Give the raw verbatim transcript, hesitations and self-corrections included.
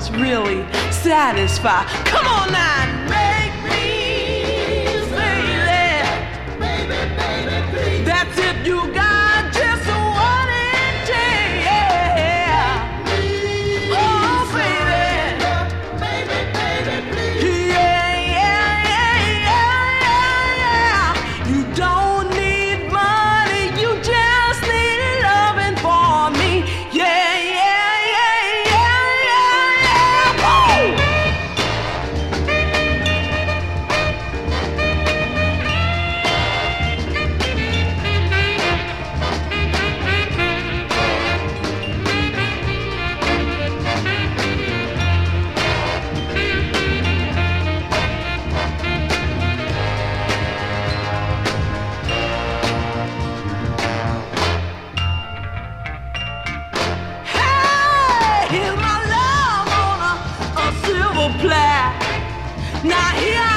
ones really satisfy. Come on now, make me say that. Baby, baby, please. That's if you got just what it takes. Oh, baby. Baby, baby, please. Yeah, yeah, yeah, yeah, yeah. You don't need money, you just need loving for me. Yeah, yeah, yeah, yeah, yeah, yeah. Woo! Hey, here's my love on a, a silver plaque. Now here